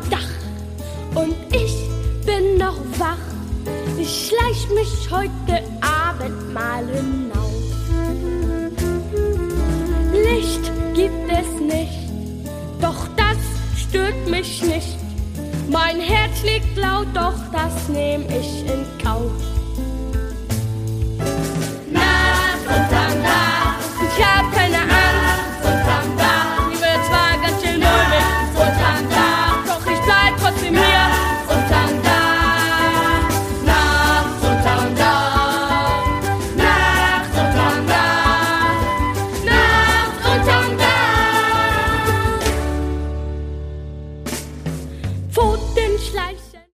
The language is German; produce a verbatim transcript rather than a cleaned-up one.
Dach und ich bin noch wach. Ich schleich mich heute Abend mal hinaus. Licht gibt es nicht, doch das stört mich nicht. Mein Herz schlägt laut, doch das nehm ich in Kauf.